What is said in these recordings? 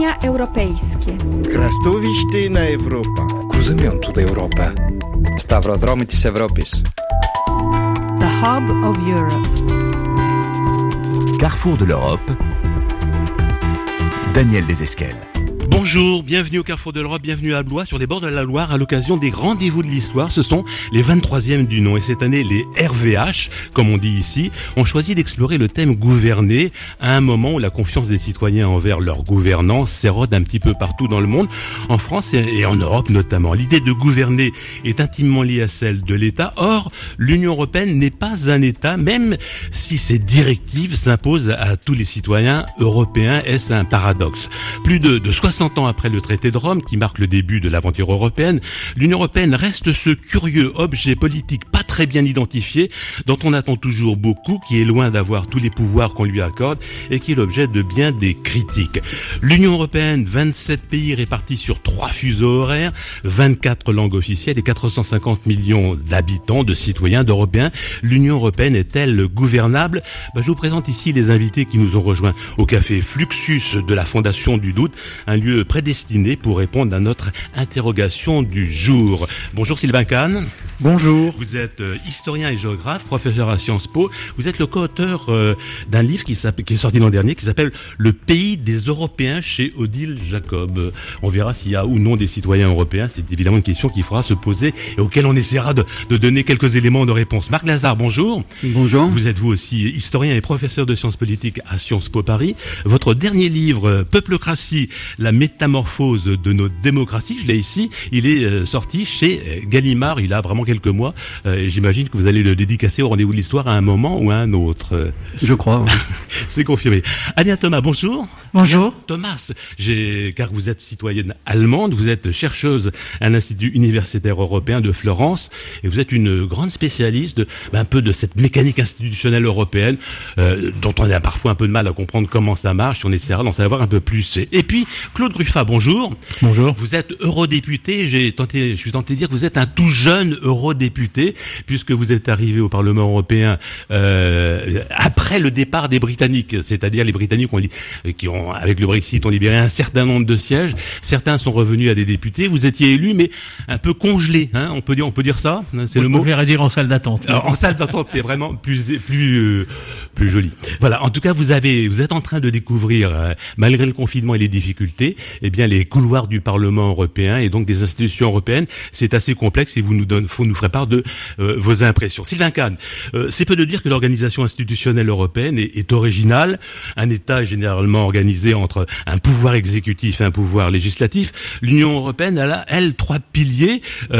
Wydarzenia europejskie. Krastowisztyna Europa. Κουζημιόν του Ευρώπη. Σταυροδρόμοι της Ευρώπης. The Hub of Europe. Carrefour de l'Europe. Daniel Desesquelles. Bonjour, bienvenue au Carrefour de l'Europe, bienvenue à Blois, sur les bords de la Loire, à l'occasion des rendez-vous de l'histoire. Ce sont les 23e du nom, et cette année, les RVH, comme on dit ici, ont choisi d'explorer le thème gouverner à un moment où la confiance des citoyens envers leur gouvernants s'érode un petit peu partout dans le monde, en France et en Europe notamment. L'idée de gouverner est intimement liée à celle de l'État. Or, l'Union européenne n'est pas un État, même si ses directives s'imposent à tous les citoyens européens. Est-ce un paradoxe? Plus de 60 ans après le traité de Rome, qui marque le début de l'aventure européenne, l'Union européenne reste ce curieux objet politique pas très bien identifié, dont on attend toujours beaucoup, qui est loin d'avoir tous les pouvoirs qu'on lui accorde et qui est l'objet de bien des critiques. L'Union européenne, 27 pays répartis sur 3 fuseaux horaires, 24 langues officielles et 450 millions d'habitants, de citoyens, d'Européens. L'Union européenne est-elle gouvernable? Je vous présente ici les invités qui nous ont rejoints au café Fluxus de la Fondation du Doute, un lieu prédestiné pour répondre à notre interrogation du jour. Bonjour Sylvain Kahn. Bonjour. Vous êtes historien et géographe, professeur à Sciences Po. Vous êtes le co-auteur d'un livre qui est sorti l'an dernier, qui s'appelle Le pays des Européens chez Odile Jacob. On verra s'il y a ou non des citoyens européens. C'est évidemment une question qu'il faudra se poser et auquel on essaiera de donner quelques éléments de réponse. Marc Lazare, bonjour. Bonjour. Vous êtes vous aussi historien et professeur de sciences politiques à Sciences Po Paris. Votre dernier livre, Peuplocratie, la métamorphose de nos démocraties, je l'ai ici, il est sorti chez Gallimard, il a vraiment quelques mois, et j'imagine que vous allez le dédicacer au rendez-vous de l'histoire à un moment ou à un autre. Je crois, oui. C'est confirmé. Ania Thomas, bonjour. Bonjour. Thomas, car vous êtes citoyenne allemande, vous êtes chercheuse à l'Institut universitaire européen de Florence, et vous êtes une grande spécialiste un peu de cette mécanique institutionnelle européenne, dont on a parfois un peu de mal à comprendre comment ça marche, on essaiera d'en savoir un peu plus. Et puis, Claude Gruffat, bonjour. Bonjour. Vous êtes eurodéputé, je suis tenté de dire que vous êtes un tout jeune eurodéputé, puisque vous êtes arrivé au Parlement européen après le départ des Britanniques, c'est-à-dire les Britanniques qui ont, avec le Brexit, ont libéré un certain nombre de sièges. Certains sont revenus à des députés. Vous étiez élu, mais un peu congelé, hein, on peut dire ça. C'est le mot. Je préférerais dire en salle d'attente. Alors, en salle d'attente, c'est vraiment plus joli. Voilà. En tout cas, vous êtes en train de découvrir, malgré le confinement et les difficultés, les couloirs du Parlement européen et donc des institutions européennes. C'est assez complexe et vous nous ferez part de vos impressions. Sylvain Kahn, c'est peu de dire que l'organisation institutionnelle européenne est originale. Un État est généralement organisé entre un pouvoir exécutif et un pouvoir législatif. L'Union européenne a, elle, 3 piliers.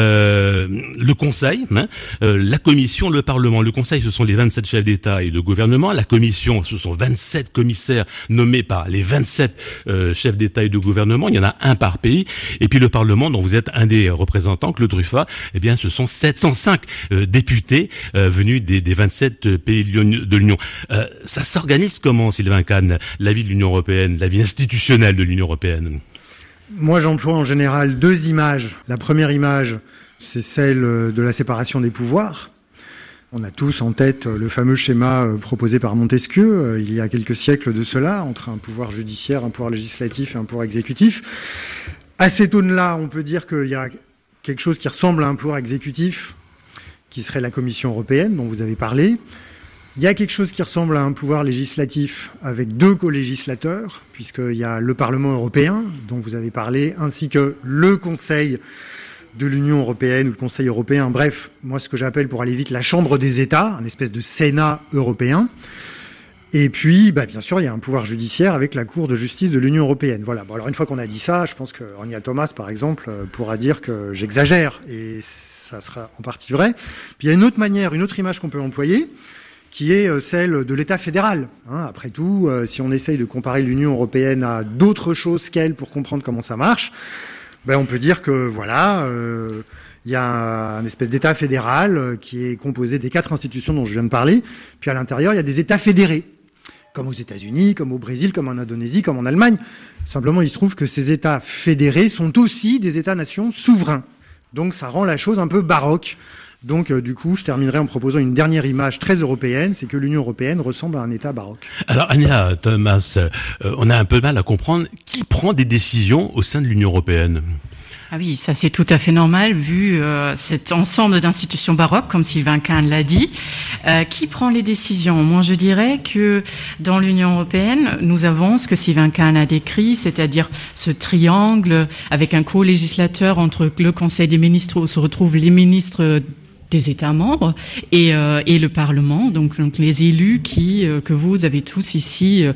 Le Conseil, la Commission, le Parlement. Le Conseil, ce sont les 27 chefs d'État et de gouvernement. La Commission, ce sont 27 commissaires nommés par les 27 chefs d'État et de gouvernement. Il y en a un par pays. Et puis le Parlement, dont vous êtes un des représentants, Claude Gruffat, ce sont 705 députés venus des 27 pays de l'Union. Ça s'organise comment, Sylvain Kahn, la vie de l'Union européenne, la vie institutionnelle de l'Union européenne? Moi, j'emploie en général 2 images. La première image, c'est celle de la séparation des pouvoirs. On a tous en tête le fameux schéma proposé par Montesquieu il y a quelques siècles de cela, entre un pouvoir judiciaire, un pouvoir législatif et un pouvoir exécutif. À cette aune-là, on peut dire qu'il y a quelque chose qui ressemble à un pouvoir exécutif, qui serait la Commission européenne, dont vous avez parlé. Il y a quelque chose qui ressemble à un pouvoir législatif avec 2 co-législateurs, puisqu'il y a le Parlement européen, dont vous avez parlé, ainsi que le Conseil de l'Union européenne ou le Conseil européen. Bref, moi, ce que j'appelle, pour aller vite, la Chambre des États, un espèce de Sénat européen. Et puis, bien sûr, il y a un pouvoir judiciaire avec la Cour de justice de l'Union européenne. Voilà. Bon, alors, une fois qu'on a dit ça, je pense que Ania Thomas, par exemple, pourra dire que j'exagère. Et ça sera en partie vrai. Puis, il y a une autre image qu'on peut employer, qui est celle de l'État fédéral. Après tout, si on essaye de comparer l'Union européenne à d'autres choses qu'elle pour comprendre comment ça marche, on peut dire que, il y a un espèce d'État fédéral qui est composé des 4 institutions dont je viens de parler. Puis, à l'intérieur, il y a des États fédérés, comme aux États-Unis, comme au Brésil, comme en Indonésie, comme en Allemagne. Simplement, il se trouve que ces États fédérés sont aussi des États-nations souverains. Donc, ça rend la chose un peu baroque Donc, du coup, je terminerai en proposant une dernière image très européenne, c'est que l'Union européenne ressemble à un État baroque. Alors, Anja, Thomas, on a un peu de mal à comprendre qui prend des décisions au sein de l'Union européenne. Ah oui, ça c'est tout à fait normal vu cet ensemble d'institutions baroques, comme Sylvain Kahn l'a dit. Qui prend les décisions ? Moi, je dirais que dans l'Union européenne, nous avons ce que Sylvain Kahn a décrit, c'est-à-dire ce triangle avec un co-législateur entre le Conseil des ministres où se retrouvent les ministres des États membres et le Parlement, donc les élus que vous avez tous ici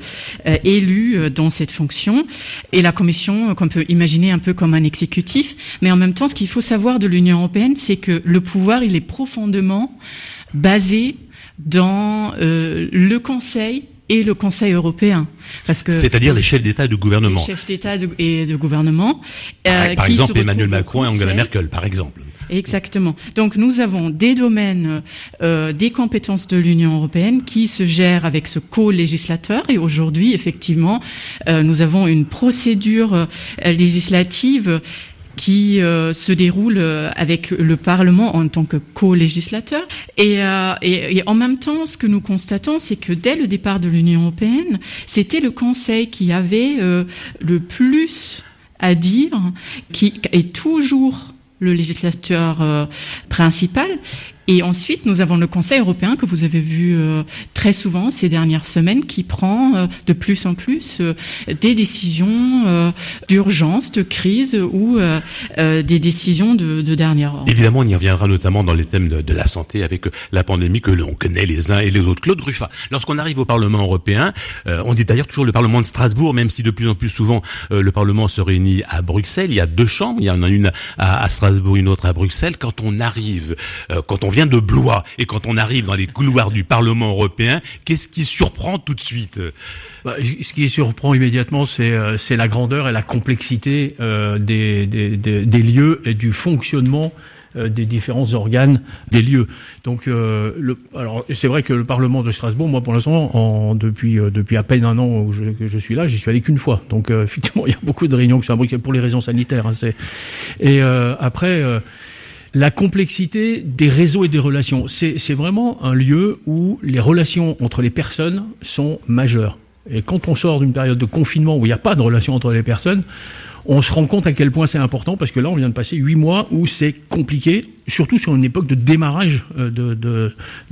élus dans cette fonction, et la Commission qu'on peut imaginer un peu comme un exécutif. Mais en même temps, ce qu'il faut savoir de l'Union européenne, c'est que le pouvoir, il est profondément basé dans le Conseil et le Conseil européen, parce que c'est-à-dire les chefs d'État et de gouvernement. Les chefs d'État et de gouvernement. Par exemple, Emmanuel Macron et Angela Merkel, par exemple. Exactement. Donc nous avons des domaines, des compétences de l'Union européenne qui se gèrent avec ce co-législateur. Et aujourd'hui, effectivement, nous avons une procédure législative qui se déroule avec le Parlement en tant que co-législateur. Et en même temps, ce que nous constatons, c'est que dès le départ de l'Union européenne, c'était le Conseil qui avait le plus à dire, qui est toujours le législateur principal. Et ensuite, nous avons le Conseil européen que vous avez vu très souvent ces dernières semaines, qui prend de plus en plus des décisions d'urgence, de crise ou des décisions de dernier ordre. Évidemment, on y reviendra notamment dans les thèmes de la santé avec la pandémie que l'on connaît les uns et les autres. Claude Ruffat, lorsqu'on arrive au Parlement européen, on dit d'ailleurs toujours le Parlement de Strasbourg, même si de plus en plus souvent le Parlement se réunit à Bruxelles. Il y a 2 chambres, il y en a une à Strasbourg, une autre à Bruxelles. Quand on arrive, quand on vient de Blois et quand on arrive dans les couloirs du Parlement européen, qu'est-ce qui surprend tout de suite ? Ce qui surprend immédiatement, c'est la grandeur et la complexité des lieux et du fonctionnement des différents organes des lieux. Donc, alors c'est vrai que le Parlement de Strasbourg, moi pour l'instant, depuis à peine un an que je suis là, j'y suis allé qu'une fois. Donc effectivement, il y a beaucoup de réunions qui sont à Bruxelles pour les raisons sanitaires. Après. La complexité des réseaux et des relations, c'est vraiment un lieu où les relations entre les personnes sont majeures. Et quand on sort d'une période de confinement où il n'y a pas de relations entre les personnes, on se rend compte à quel point c'est important, parce que là, on vient de passer 8 mois où c'est compliqué, surtout sur une époque de démarrage de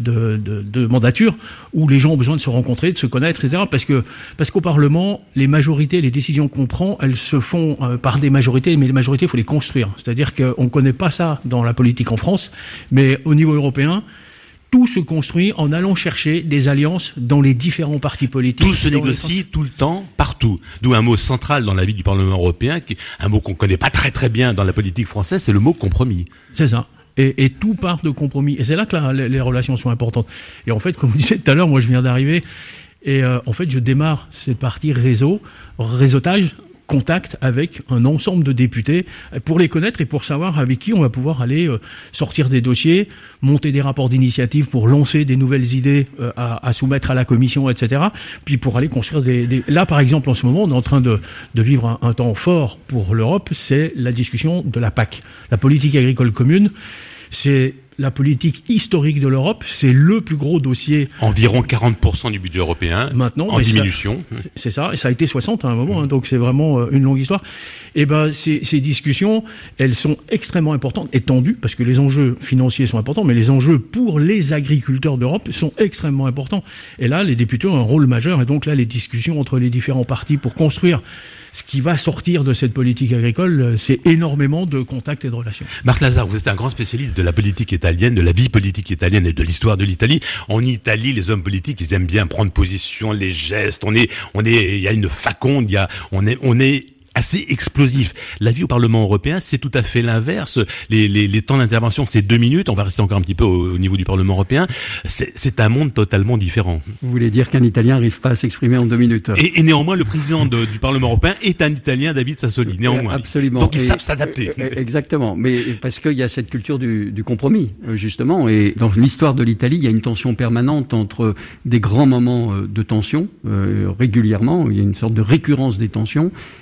mandature, où les gens ont besoin de se rencontrer, de se connaître, etc. Parce qu'au Parlement, les majorités, les décisions qu'on prend, elles se font par des majorités, mais les majorités, il faut les construire. C'est-à-dire qu'on ne connaît pas ça dans la politique en France, mais au niveau européen, tout se construit en allant chercher des alliances dans les différents partis politiques. Tout se négocie tout le temps, partout. D'où un mot central dans la vie du Parlement européen, un mot qu'on connaît pas très très bien dans la politique française, c'est le mot compromis. C'est ça. Et tout part de compromis. Et c'est là que les relations sont importantes. Et en fait, comme vous disiez tout à l'heure, moi je viens d'arriver, et en fait je démarre cette partie réseautage, contact avec un ensemble de députés pour les connaître et pour savoir avec qui on va pouvoir aller sortir des dossiers, monter des rapports d'initiative pour lancer des nouvelles idées à soumettre à la commission, etc. Puis pour aller construire Là, par exemple, en ce moment, on est en train de vivre un temps fort pour l'Europe, c'est la discussion de la PAC. La politique agricole commune, c'est la politique historique de l'Europe, c'est le plus gros dossier. Environ 40% du budget européen, maintenant, en diminution. C'est ça, et ça a été 60 à un moment, donc c'est vraiment une longue histoire. Et ces discussions, elles sont extrêmement importantes et tendues, parce que les enjeux financiers sont importants, mais les enjeux pour les agriculteurs d'Europe sont extrêmement importants. Et là, les députés ont un rôle majeur, et donc là, les discussions entre les différents partis pour construire ce qui va sortir de cette politique agricole, c'est énormément de contacts et de relations. Marc Lazare, vous êtes un grand spécialiste de la politique italienne, de la vie politique italienne et de l'histoire de l'Italie. En Italie, les hommes politiques, ils aiment bien prendre position, les gestes. Il y a une faconde, on est assez explosif. La vie au Parlement européen, c'est tout à fait l'inverse. Les temps d'intervention, c'est 2 minutes. On va rester encore un petit peu au niveau du Parlement européen. C'est un monde totalement différent. Vous voulez dire qu'un Italien n'arrive pas à s'exprimer en 2 minutes. Et néanmoins, le président du Parlement européen est un Italien, David Sassoli, néanmoins. Absolument. Donc ils savent s'adapter. Exactement. Mais parce qu'il y a cette culture du compromis, justement. Et dans l'histoire de l'Italie, il y a une tension permanente entre des grands moments de tension, régulièrement. Il y a une sorte de récurrence des tensions. Et en même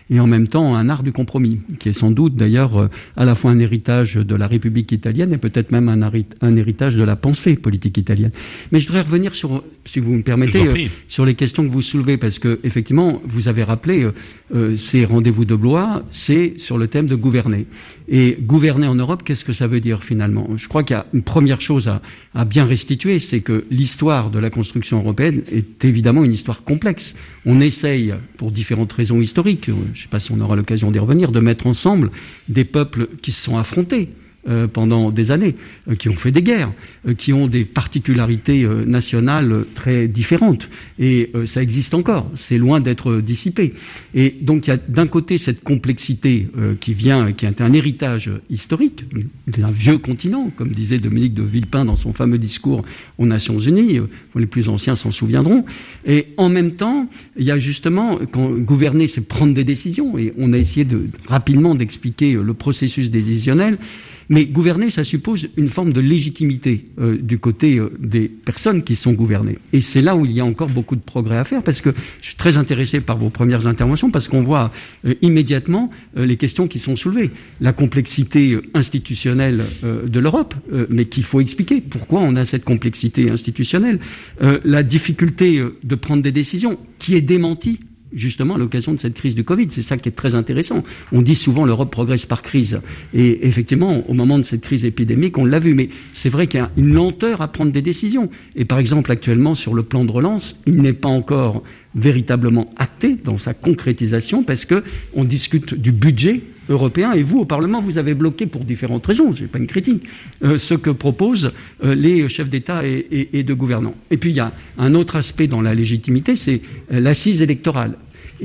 même temps un art du compromis, qui est sans doute d'ailleurs à la fois un héritage de la République italienne et peut-être même un héritage de la pensée politique italienne. Mais je voudrais revenir sur, si vous me permettez, sur les questions que vous soulevez, parce que effectivement, vous avez rappelé ces rendez-vous de Blois, c'est sur le thème de gouverner. Et gouverner en Europe, qu'est-ce que ça veut dire finalement ? Je crois qu'il y a une première chose à bien restituer, c'est que l'histoire de la construction européenne est évidemment une histoire complexe. On essaye, pour différentes raisons historiques, je ne sais pas si on aura l'occasion d'y revenir, de mettre ensemble des peuples qui se sont affrontés pendant des années, qui ont fait des guerres, qui ont des particularités nationales très différentes. Et ça existe encore, c'est loin d'être dissipé. Et donc il y a d'un côté cette complexité qui est un héritage historique d'un vieux continent, comme disait Dominique de Villepin dans son fameux discours aux Nations Unies, les plus anciens s'en souviendront. Et en même temps, il y a justement, quand gouverner, c'est prendre des décisions, et on a essayé rapidement d'expliquer le processus décisionnel. Mais gouverner, ça suppose une forme de légitimité du côté des personnes qui sont gouvernées. Et c'est là où il y a encore beaucoup de progrès à faire, parce que je suis très intéressé par vos premières interventions, parce qu'on voit immédiatement les questions qui sont soulevées. La complexité institutionnelle de l'Europe, mais qu'il faut expliquer. Pourquoi on a cette complexité institutionnelle ? La difficulté de prendre des décisions, qui est démentie justement à l'occasion de cette crise du Covid. C'est ça qui est très intéressant. On dit souvent l'Europe progresse par crise. Et effectivement, au moment de cette crise épidémique, on l'a vu. Mais c'est vrai qu'il y a une lenteur à prendre des décisions. Et par exemple, actuellement, sur le plan de relance, il n'est pas encore véritablement acté dans sa concrétisation parce que on discute du budget européen et vous, au Parlement, vous avez bloqué pour différentes raisons, c'est pas une critique, ce que proposent les chefs d'État et de gouvernement. Et puis il y a un autre aspect dans la légitimité, c'est l'assise électorale.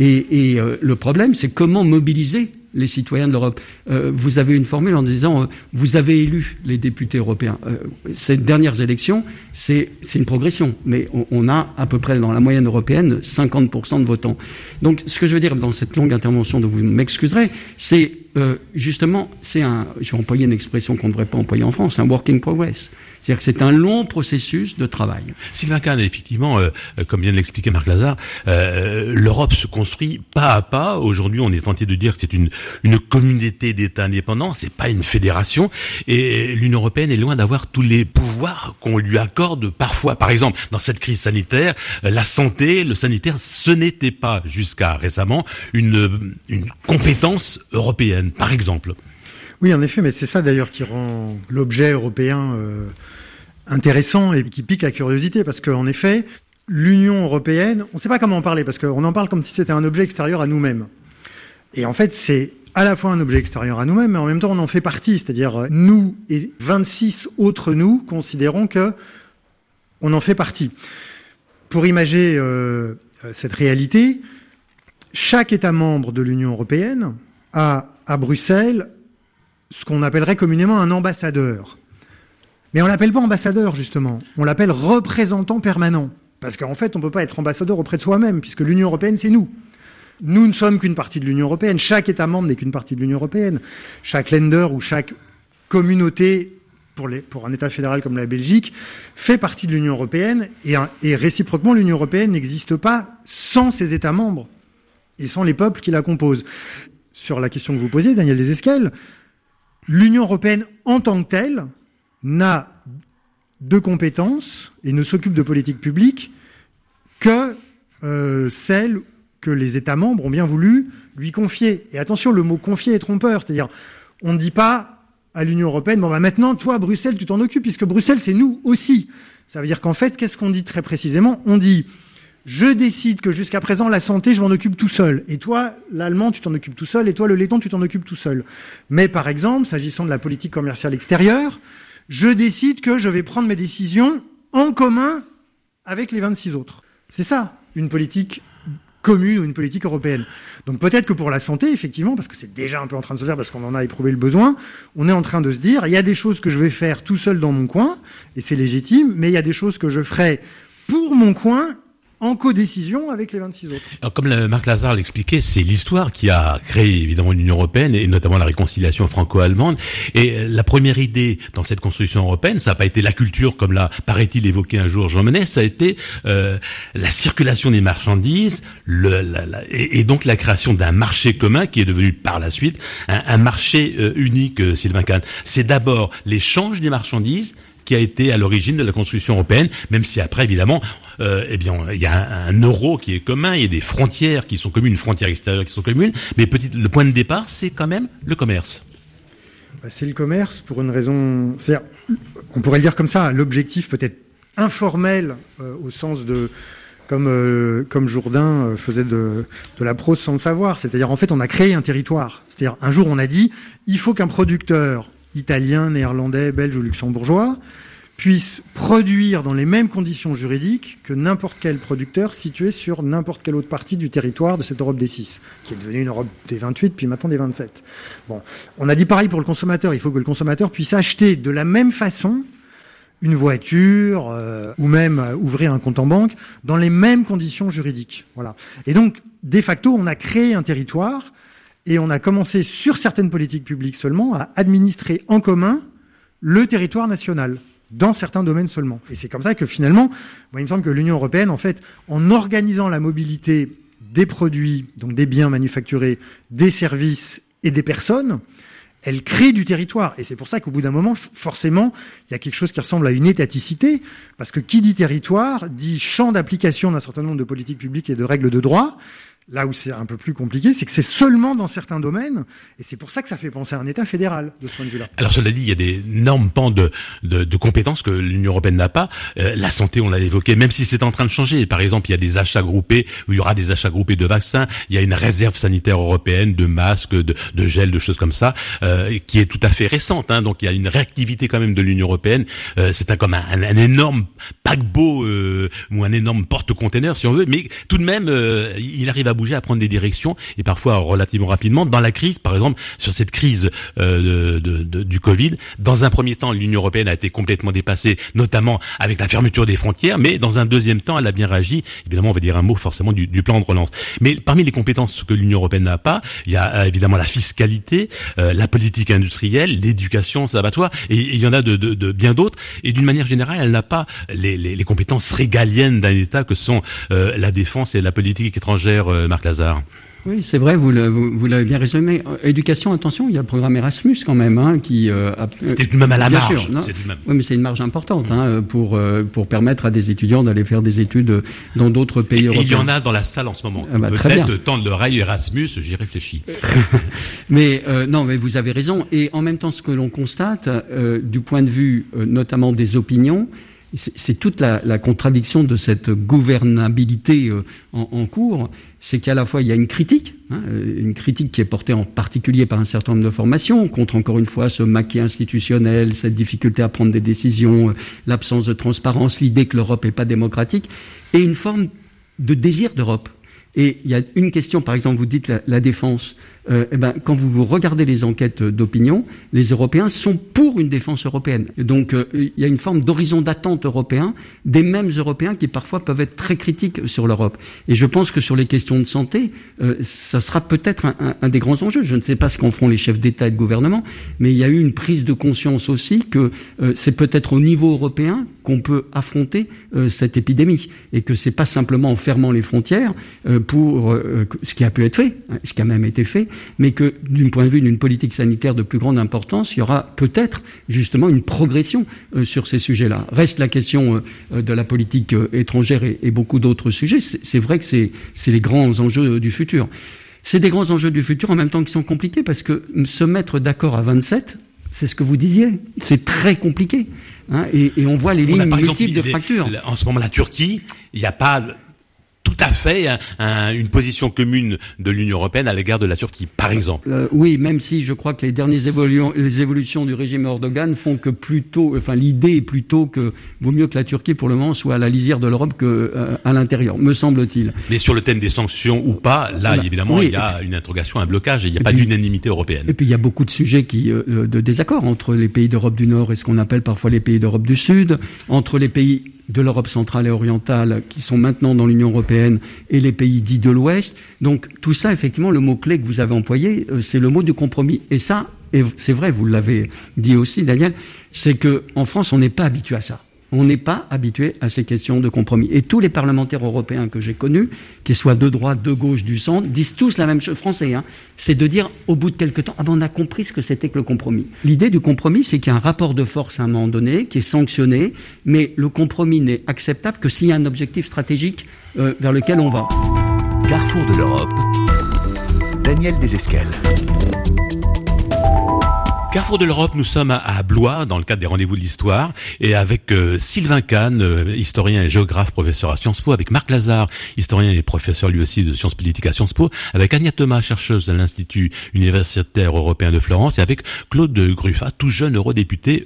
Et le problème, c'est comment mobiliser les citoyens de l'Europe. Vous avez une formule en disant vous avez élu les députés européens. Ces dernières élections, c'est une progression, mais on a à peu près dans la moyenne européenne 50% de votants. Donc ce que je veux dire dans cette longue intervention, dont vous m'excuserez, c'est justement, je vais employer une expression qu'on ne devrait pas employer en France, un work in progress. C'est-à-dire que c'est un long processus de travail. Sylvain Kahn, effectivement, comme vient de l'expliquer Marc Lazare, l'Europe se construit pas à pas. Aujourd'hui, on est tenté de dire que c'est une communauté d'États indépendants, c'est pas une fédération. Et l'Union européenne est loin d'avoir tous les pouvoirs qu'on lui accorde parfois. Par exemple, dans cette crise sanitaire, la santé, le sanitaire, ce n'était pas jusqu'à récemment une compétence européenne, par exemple. Oui, en effet, mais c'est ça d'ailleurs qui rend l'objet européen intéressant et qui pique la curiosité, parce qu'en effet, l'Union européenne, on ne sait pas comment en parler, parce qu'on en parle comme si c'était un objet extérieur à nous-mêmes. Et en fait, c'est à la fois un objet extérieur à nous-mêmes, mais en même temps, on en fait partie. C'est-à-dire, nous et 26 autres nous considérons que on en fait partie. Pour imager cette réalité, chaque État membre de l'Union européenne a à Bruxelles ce qu'on appellerait communément un ambassadeur. Mais on l'appelle pas ambassadeur, justement. On l'appelle représentant permanent. Parce qu'en fait, on peut pas être ambassadeur auprès de soi-même, puisque l'Union européenne, c'est nous. Nous ne sommes qu'une partie de l'Union européenne. Chaque État membre n'est qu'une partie de l'Union européenne. Chaque Länder ou chaque communauté, pour un État fédéral comme la Belgique, fait partie de l'Union européenne. Et réciproquement, l'Union européenne n'existe pas sans ses États membres et sans les peuples qui la composent. Sur la question que vous posiez, Daniel Desesquelles, l'Union européenne en tant que telle n'a de compétences et ne s'occupe de politique publique que celles que les États membres ont bien voulu lui confier. Et attention, le mot confier est trompeur, c'est-à-dire on ne dit pas à l'Union européenne, bon bah maintenant toi Bruxelles tu t'en occupes, puisque Bruxelles c'est nous aussi. Ça veut dire qu'en fait, qu'est-ce qu'on dit très précisément ? On dit je décide que jusqu'à présent, la santé, je m'en occupe tout seul. Et toi, l'allemand, tu t'en occupes tout seul. Et toi, le letton, tu t'en occupes tout seul. Mais par exemple, s'agissant de la politique commerciale extérieure, je décide que je vais prendre mes décisions en commun avec les 26 autres. C'est ça, une politique commune ou une politique européenne. Donc peut-être que pour la santé, effectivement, parce que c'est déjà un peu en train de se faire, parce qu'on en a éprouvé le besoin, on est en train de se dire, il y a des choses que je vais faire tout seul dans mon coin, et c'est légitime, mais il y a des choses que je ferai pour mon coin, en codécision avec les 26 autres. Alors, comme Marc Lazare l'expliquait, c'est l'histoire qui a créé évidemment l'Union européenne et notamment la réconciliation franco-allemande. Et la première idée dans cette construction européenne, ça n'a pas été la culture comme l'a, paraît-il, évoqué un jour Jean Monnet, ça a été la circulation des marchandises et donc la création d'un marché commun qui est devenu par la suite un marché unique, Sylvain Kahn. C'est d'abord l'échange des marchandises qui a été à l'origine de la construction européenne, même si après, évidemment, il y a un euro qui est commun, il y a des frontières qui sont communes, frontières extérieures qui sont communes, mais le point de départ, c'est quand même le commerce. C'est le commerce pour une raison, c'est-à-dire, on pourrait le dire comme ça, l'objectif peut-être informel au sens de comme Jourdain faisait de la prose sans le savoir, c'est-à-dire en fait on a créé un territoire, c'est-à-dire un jour on a dit il faut qu'un producteur italien, néerlandais, belge ou luxembourgeois puisse produire dans les mêmes conditions juridiques que n'importe quel producteur situé sur n'importe quelle autre partie du territoire de cette Europe des 6, qui est devenue une Europe des 28 puis maintenant des 27. Bon, on a dit pareil pour le consommateur, il faut que le consommateur puisse acheter de la même façon une voiture ou même ouvrir un compte en banque dans les mêmes conditions juridiques. Voilà. Et donc, de facto, on a créé un territoire et on a commencé sur certaines politiques publiques seulement à administrer en commun le territoire national, dans certains domaines seulement. Et c'est comme ça que finalement, moi, il me semble que l'Union européenne, en fait, en organisant la mobilité des produits, donc des biens manufacturés, des services et des personnes, elle crée du territoire. Et c'est pour ça qu'au bout d'un moment, forcément, il y a quelque chose qui ressemble à une étaticité, parce que qui dit territoire, dit champ d'application d'un certain nombre de politiques publiques et de règles de droit. Là où c'est un peu plus compliqué, c'est que c'est seulement dans certains domaines, et c'est pour ça que ça fait penser à un État fédéral, de ce point de vue-là. Alors cela dit, il y a des énormes pans de compétences que l'Union européenne n'a pas. La santé, on l'a évoqué, même si c'est en train de changer. Par exemple, il y a des achats groupés, où il y aura des achats groupés de vaccins, il y a une réserve sanitaire européenne de masques, de gel, de choses comme ça, qui est tout à fait récente. Donc il y a une réactivité quand même de l'Union européenne. C'est comme un énorme paquebot ou un énorme porte-container, si on veut, mais tout de même, il arrive à bouger, à prendre des directions, et parfois relativement rapidement. Dans la crise, par exemple, sur cette crise du Covid, dans un premier temps, l'Union européenne a été complètement dépassée, notamment avec la fermeture des frontières, mais dans un deuxième temps, elle a bien réagi. Évidemment, on va dire un mot forcément du plan de relance. Mais parmi les compétences que l'Union européenne n'a pas, il y a évidemment la fiscalité, la politique industrielle, l'éducation, s'abattoir, et il y en a de bien d'autres. Et d'une manière générale, elle n'a pas les compétences régaliennes d'un État que sont la défense et la politique étrangère. Marc Lazare. Oui, c'est vrai, vous l'avez bien résumé. Éducation, attention, il y a le programme Erasmus quand même, qui c'était tout de même à la marge. Sûr, c'est tout de même. Oui, mais c'est une marge importante pour permettre à des étudiants d'aller faire des études dans d'autres pays européens. Il y en a dans la salle en ce moment. Peut-être tendre l'oreille Erasmus, j'y réfléchis. Mais non, mais vous avez raison. Et en même temps, ce que l'on constate, du point de vue notamment des opinions, c'est toute la contradiction de cette gouvernabilité en cours, c'est qu'à la fois il y a une critique qui est portée en particulier par un certain nombre de formations contre, encore une fois, ce maquis institutionnel, cette difficulté à prendre des décisions, l'absence de transparence, l'idée que l'Europe n'est pas démocratique, et une forme de désir d'Europe. Et il y a une question, par exemple, vous dites la défense. Quand vous regardez les enquêtes d'opinion, les Européens sont pour une défense européenne. Donc, il y a une forme d'horizon d'attente européen, des mêmes Européens qui parfois peuvent être très critiques sur l'Europe. Et je pense que sur les questions de santé, ça sera peut-être un des grands enjeux. Je ne sais pas ce qu'en feront les chefs d'État et de gouvernement, mais il y a eu une prise de conscience aussi que c'est peut-être au niveau européen qu'on peut affronter cette épidémie, et que c'est pas simplement en fermant les frontières pour ce qui a pu être fait, ce qui a même été fait, mais que d'un point de vue d'une politique sanitaire de plus grande importance, il y aura peut-être justement une progression sur ces sujets-là. Reste la question de la politique étrangère et beaucoup d'autres sujets. C'est vrai que c'est les grands enjeux du futur. C'est des grands enjeux du futur en même temps qui sont compliqués, parce que se mettre d'accord à 27, c'est ce que vous disiez, c'est très compliqué. Et on voit les lignes multiples de fractures. En ce moment, la Turquie, il n'y a pas tout à fait une position commune de l'Union européenne à l'égard de la Turquie, par exemple. Oui, même si je crois que les dernières évolutions du régime Erdogan font que l'idée est plutôt que vaut mieux que la Turquie pour le moment soit à la lisière de l'Europe qu'à l'intérieur, me semble-t-il. Mais sur le thème des sanctions ou pas, là évidemment il y a une interrogation, un blocage, et il n'y a pas d'unanimité européenne. Et puis il y a beaucoup de sujets de désaccord entre les pays d'Europe du Nord et ce qu'on appelle parfois les pays d'Europe du Sud, entre les pays de l'Europe centrale et orientale qui sont maintenant dans l'Union européenne et les pays dits de l'Ouest. Donc tout ça, effectivement, le mot-clé que vous avez employé, c'est le mot du compromis. Et ça, et c'est vrai, vous l'avez dit aussi, Daniel, c'est que en France, on n'est pas habitué à ça. On n'est pas habitué à ces questions de compromis. Et tous les parlementaires européens que j'ai connus, qu'ils soient de droite, de gauche, du centre, disent tous la même chose, français, c'est de dire au bout de quelque temps, on a compris ce que c'était que le compromis. L'idée du compromis, c'est qu'il y a un rapport de force à un moment donné, qui est sanctionné, mais le compromis n'est acceptable que s'il y a un objectif stratégique vers lequel on va. Carrefour de l'Europe, Daniel Desescales. Carrefour de l'Europe, nous sommes à Blois, dans le cadre des rendez-vous de l'histoire, et avec Sylvain Kahn, historien et géographe, professeur à Sciences Po, avec Marc Lazare, historien et professeur lui aussi de sciences politiques à Sciences Po, avec Agnès Thomas, chercheuse à l'Institut universitaire européen de Florence, et avec Claude Gruffat, tout jeune eurodéputé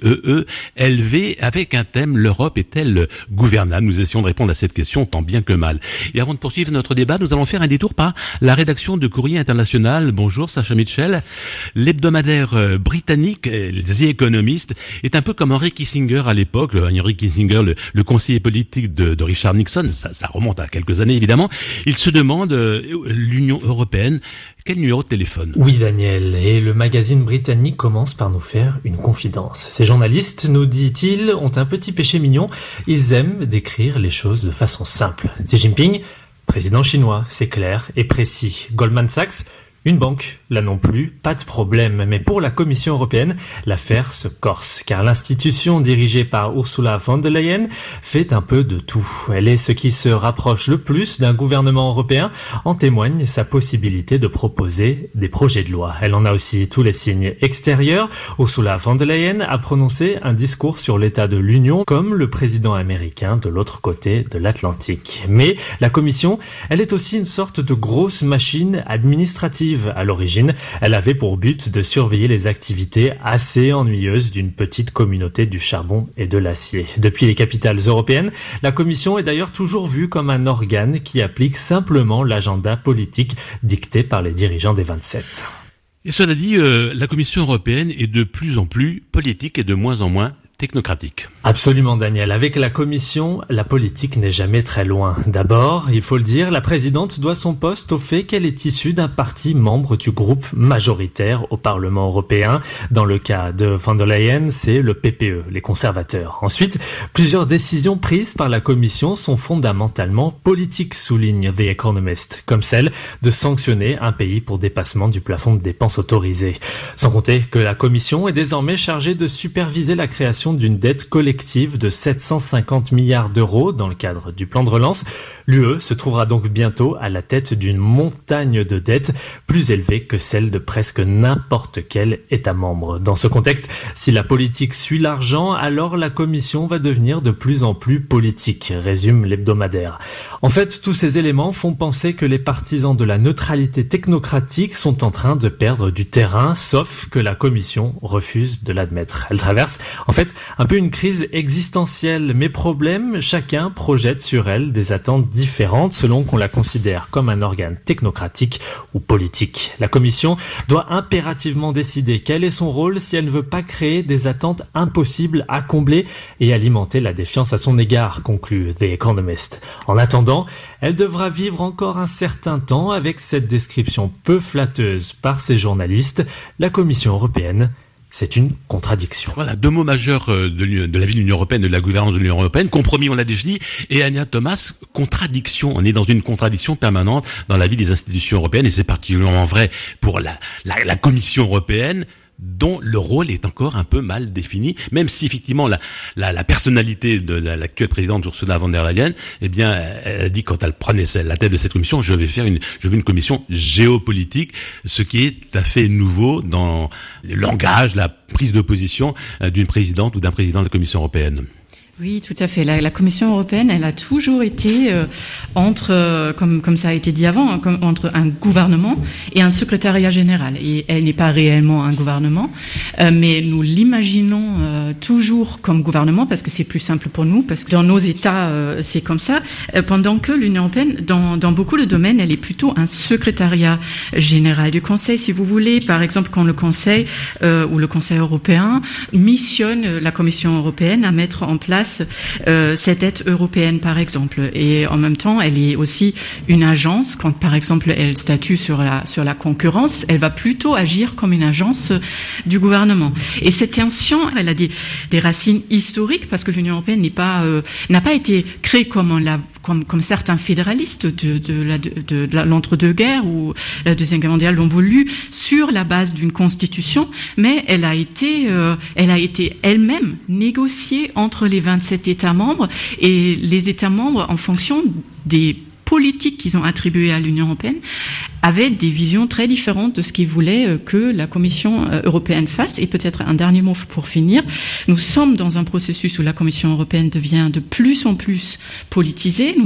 EELV, avec un thème, l'Europe est-elle gouvernable? Nous essayons de répondre à cette question tant bien que mal. Et avant de poursuivre notre débat, nous allons faire un détour par la rédaction de Courrier International. Bonjour Sacha Mitchell. L'hebdomadaire britannique The Economist est un peu comme Henry Kissinger à l'époque. Henry Kissinger, le conseiller politique de Richard Nixon, ça remonte à quelques années évidemment. Il se demande, l'Union européenne, quel numéro de téléphone? Oui Daniel, et le magazine britannique commence par nous faire une confidence. Ces journalistes, nous dit-il, ont un petit péché mignon. Ils aiment décrire les choses de façon simple. Xi Jinping, président chinois, c'est clair et précis. Goldman Sachs, une banque, là non plus, pas de problème. Mais pour la Commission européenne, l'affaire se corse, car l'institution dirigée par Ursula von der Leyen fait un peu de tout. Elle est ce qui se rapproche le plus d'un gouvernement européen, en témoigne sa possibilité de proposer des projets de loi. Elle en a aussi tous les signes extérieurs. Ursula von der Leyen a prononcé un discours sur l'état de l'Union, comme le président américain de l'autre côté de l'Atlantique. Mais la Commission, elle est aussi une sorte de grosse machine administrative. À l'origine, elle avait pour but de surveiller les activités assez ennuyeuses d'une petite communauté du charbon et de l'acier. Depuis les capitales européennes, la Commission est d'ailleurs toujours vue comme un organe qui applique simplement l'agenda politique dicté par les dirigeants des 27. Et cela dit, la Commission européenne est de plus en plus politique et de moins en moins technocratique. Absolument Daniel, avec la Commission, la politique n'est jamais très loin. D'abord, il faut le dire, la présidente doit son poste au fait qu'elle est issue d'un parti membre du groupe majoritaire au Parlement européen. Dans le cas de von der Leyen, c'est le PPE, les conservateurs. Ensuite, plusieurs décisions prises par la Commission sont fondamentalement politiques, souligne The Economist, comme celle de sanctionner un pays pour dépassement du plafond de dépenses autorisé. Sans compter que la Commission est désormais chargée de superviser la création d'une dette collective de 750 milliards d'euros dans le cadre du plan de relance. L'UE se trouvera donc bientôt à la tête d'une montagne de dettes plus élevée que celle de presque n'importe quel État membre. Dans ce contexte, si la politique suit l'argent, alors la Commission va devenir de plus en plus politique, résume l'hebdomadaire. En fait, tous ces éléments font penser que les partisans de la neutralité technocratique sont en train de perdre du terrain, sauf que la Commission refuse de l'admettre. Elle traverse, en fait, un peu une crise existentielle, mais problème, chacun projette sur elle des attentes différentes selon qu'on la considère comme un organe technocratique ou politique. La Commission doit impérativement décider quel est son rôle si elle ne veut pas créer des attentes impossibles à combler et alimenter la défiance à son égard, conclut The Economist. En attendant, elle devra vivre encore un certain temps avec cette description peu flatteuse par ses journalistes. La Commission européenne, c'est une contradiction. Voilà, deux mots majeurs de la vie de l'Union européenne, de la gouvernance de l'Union européenne. Compromis, on l'a déjà dit. Et Anya Thomas, contradiction. On est dans une contradiction permanente dans la vie des institutions européennes. Et c'est particulièrement vrai pour la Commission européenne, dont le rôle est encore un peu mal défini, même si effectivement la personnalité de l'actuelle présidente Ursula von der Leyen, eh bien, elle a dit quand elle prenait la tête de cette commission, je veux une commission géopolitique, ce qui est tout à fait nouveau dans le langage, la prise de position d'une présidente ou d'un président de la Commission européenne. Oui, tout à fait. La Commission européenne, elle a toujours été entre, comme ça a été dit avant, entre un gouvernement et un secrétariat général. Et elle n'est pas réellement un gouvernement, mais nous l'imaginons toujours comme gouvernement parce que c'est plus simple pour nous, parce que dans nos États, c'est comme ça. Pendant que l'Union européenne, dans beaucoup de domaines, elle est plutôt un secrétariat général du Conseil. Si vous voulez, par exemple, quand le Conseil ou le Conseil européen missionne la Commission européenne à mettre en place place cette aide européenne, par exemple. Et en même temps, elle est aussi une agence. Quand, par exemple, elle statue sur la concurrence, elle va plutôt agir comme une agence du gouvernement. Et cette tension, elle a des racines historiques parce que l'Union européenne n'a pas été créée comme certains fédéralistes de l'entre-deux-guerres ou la Deuxième Guerre mondiale l'ont voulu sur la base d'une constitution, mais elle a été elle-même négociée entre les 27 États membres et les États membres en fonction des politiques qu'ils ont attribuées à l'Union européenne avaient des visions très différentes de ce qu'ils voulaient que la Commission européenne fasse. Et peut-être un dernier mot pour finir. Nous sommes dans un processus où la Commission européenne devient de plus en plus politisée.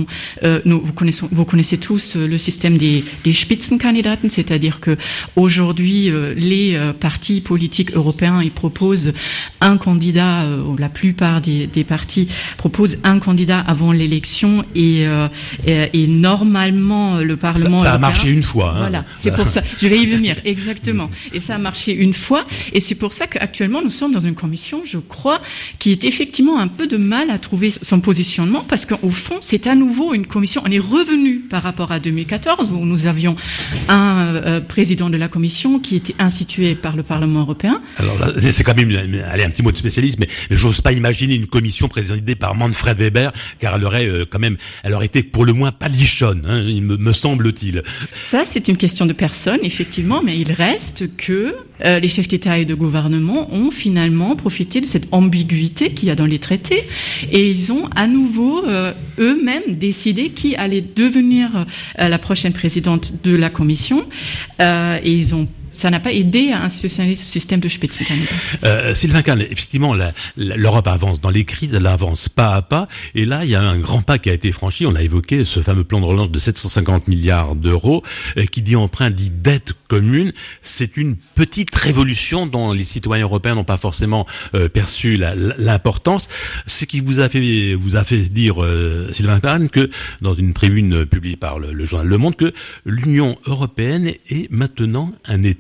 Vous connaissez tous le système des Spitzenkandidaten, c'est-à-dire que aujourd'hui les partis politiques européens ils proposent un candidat, ou la plupart des partis proposent un candidat avant l'élection et normalement le Parlement ça a marché une fois. Voilà, c'est pour ça. Je vais y venir, exactement. Et ça a marché une fois, et c'est pour ça qu'actuellement nous sommes dans une commission, je crois, qui est effectivement un peu de mal à trouver son positionnement, parce qu'au fond, c'est à nouveau une commission. On est revenu par rapport à 2014, où nous avions un président de la commission qui était institué par le Parlement européen. Alors là, c'est quand même, un petit mot de spécialiste, mais j'ose pas imaginer une commission présidée par Manfred Weber, car elle aurait été pour le moins palichonne, me semble-t-il. Ça, c'est une question de personne, effectivement, mais il reste que les chefs d'État et de gouvernement ont finalement profité de cette ambiguïté qu'il y a dans les traités, et ils ont à nouveau eux-mêmes décidé qui allait devenir la prochaine présidente de la Commission, et ça n'a pas aidé à institutionnaliser ce système de Spitzenkandidat. Sylvain Kahn, effectivement, l'Europe avance dans les crises, elle avance pas à pas, et là, il y a un grand pas qui a été franchi. On a évoqué ce fameux plan de relance de 750 milliards d'euros, qui dit emprunt, dit dette commune. C'est une petite révolution dont les citoyens européens n'ont pas forcément perçu l'importance. Ce qui vous a fait dire, Sylvain Kahn, que dans une tribune publiée par le journal Le Monde, que l'Union européenne est maintenant un État.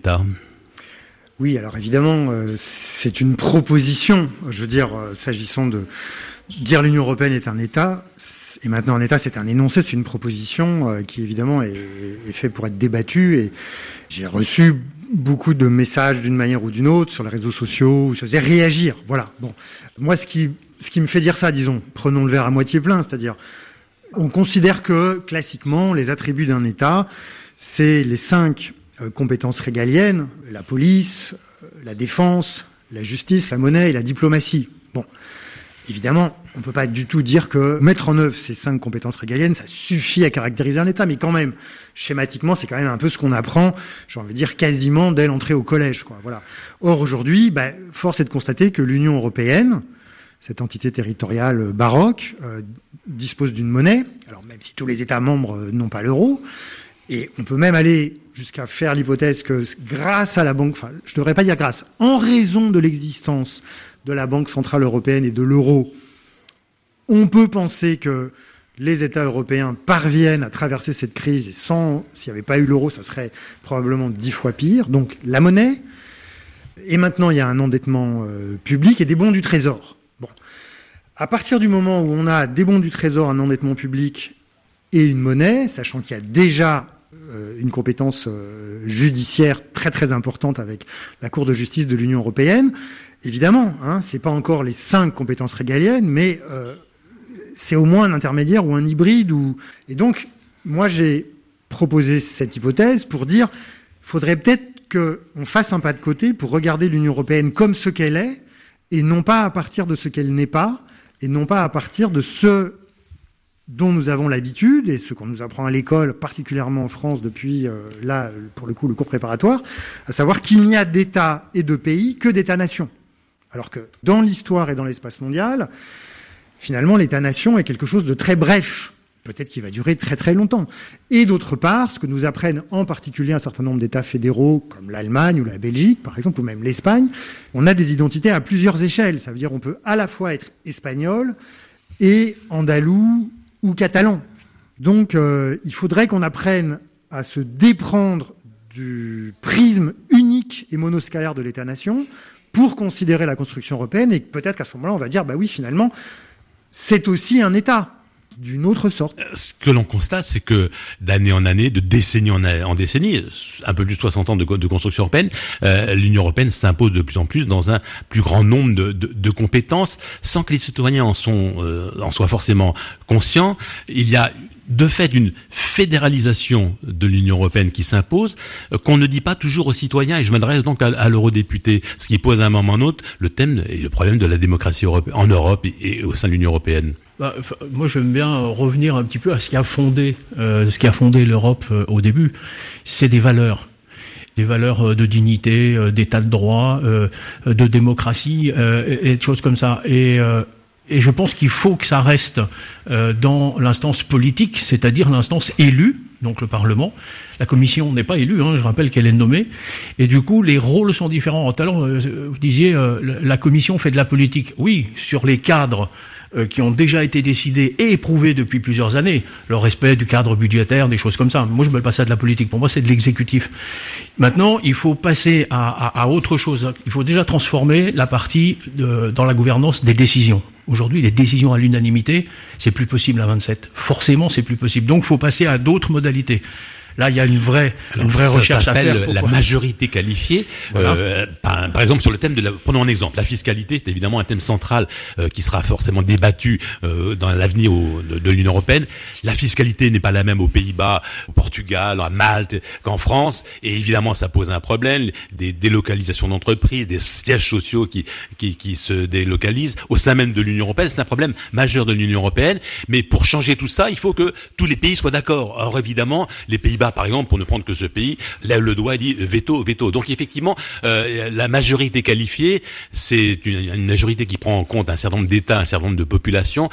Oui, alors évidemment, c'est une proposition. Je veux dire, s'agissant de dire l'Union européenne est un État, et maintenant un État, c'est un énoncé, c'est une proposition qui évidemment est faite pour être débattue. Et j'ai reçu beaucoup de messages d'une manière ou d'une autre sur les réseaux sociaux, où ça faisait réagir. Voilà. Bon, moi, ce qui me fait dire ça, disons, prenons le verre à moitié plein, c'est-à-dire, on considère que classiquement, les attributs d'un État, c'est les 5 compétences régaliennes, la police, la défense, la justice, la monnaie et la diplomatie. Bon, évidemment, on peut pas du tout dire que mettre en œuvre ces 5 compétences régaliennes, ça suffit à caractériser un État, mais quand même, schématiquement, c'est quand même un peu ce qu'on apprend, j'ai envie de dire quasiment dès l'entrée au collège, quoi. Voilà. Or, aujourd'hui, force est de constater que l'Union européenne, cette entité territoriale baroque, dispose d'une monnaie, alors même si tous les États membres n'ont pas l'euro, et on peut même aller jusqu'à faire l'hypothèse que grâce à la banque, enfin, je ne devrais pas dire grâce, en raison de l'existence de la Banque centrale européenne et de l'euro, on peut penser que les États européens parviennent à traverser cette crise, et s'il n'y avait pas eu l'euro, ça serait probablement 10 fois pire. Donc la monnaie, et maintenant il y a un endettement public et des bons du Trésor. Bon, à partir du moment où on a des bons du Trésor, un endettement public et une monnaie, sachant qu'il y a déjà une compétence judiciaire très très importante avec la Cour de justice de l'Union européenne. Évidemment, c'est pas encore les 5 compétences régaliennes, mais c'est au moins un intermédiaire ou un hybride. Et donc, moi j'ai proposé cette hypothèse pour dire, faudrait peut-être qu'on fasse un pas de côté pour regarder l'Union européenne comme ce qu'elle est, et non pas à partir de ce qu'elle n'est pas, et non pas à partir de ce dont nous avons l'habitude, et ce qu'on nous apprend à l'école, particulièrement en France depuis, là, pour le coup, le cours préparatoire, à savoir qu'il n'y a d'États et de pays que d'États-nations. Alors que dans l'histoire et dans l'espace mondial, finalement, l'État-nation est quelque chose de très bref, peut-être qu'il va durer très très longtemps. Et d'autre part, ce que nous apprennent en particulier un certain nombre d'États fédéraux, comme l'Allemagne ou la Belgique, par exemple, ou même l'Espagne, on a des identités à plusieurs échelles. Ça veut dire qu'on peut à la fois être espagnol et andalou, ou catalan. Donc, il faudrait qu'on apprenne à se déprendre du prisme unique et monoscalaire de l'État-nation pour considérer la construction européenne, et peut-être qu'à ce moment-là, on va dire, bah oui, finalement, c'est aussi un État d'une autre sorte. Ce que l'on constate, c'est que d'année en année, de décennie en décennie, un peu plus de 60 ans de construction européenne, l'Union européenne s'impose de plus en plus dans un plus grand nombre de compétences, sans que les citoyens en soient forcément conscients. Il y a de fait une fédéralisation de l'Union européenne qui s'impose, qu'on ne dit pas toujours aux citoyens, et je m'adresse donc à l'eurodéputé, ce qui pose à un moment ou à un autre le thème et le problème de la démocratie en Europe et au sein de l'Union européenne. Moi, j'aime bien revenir un petit peu à ce qui a fondé l'Europe au début. C'est des valeurs de dignité, d'état de droit, de démocratie et de choses comme ça. Et je pense qu'il faut que ça reste dans l'instance politique, c'est-à-dire l'instance élue, donc le Parlement. La Commission n'est pas élue, je rappelle qu'elle est nommée. Et du coup, les rôles sont différents. Tout à l'heure, vous disiez, la Commission fait de la politique. Oui, sur les cadres qui ont déjà été décidés et éprouvés depuis plusieurs années, le respect du cadre budgétaire, des choses comme ça. Moi, je ne mets pas ça de la politique. Pour moi, c'est de l'exécutif. Maintenant, il faut passer à autre chose. Il faut déjà transformer la partie dans la gouvernance des décisions. Aujourd'hui, les décisions à l'unanimité, c'est plus possible à 27. Forcément, c'est plus possible. Donc, il faut passer à d'autres modalités. Là, il y a une vraie recherche à faire. Ça s'appelle la majorité qualifiée. Voilà. Par exemple, sur le thème prenons un exemple. La fiscalité, c'est évidemment un thème central qui sera forcément débattu dans l'avenir de l'Union européenne. La fiscalité n'est pas la même aux Pays-Bas, au Portugal, à Malte qu'en France. Et évidemment, ça pose un problème. Des délocalisations d'entreprises, des sièges sociaux qui se délocalisent au sein même de l'Union européenne. C'est un problème majeur de l'Union européenne. Mais pour changer tout ça, il faut que tous les pays soient d'accord. Or, évidemment, les Pays-Bas, par exemple, pour ne prendre que ce pays, lève le doigt et dit veto. Donc effectivement, la majorité qualifiée, c'est une majorité qui prend en compte un certain nombre d'États, un certain nombre de populations,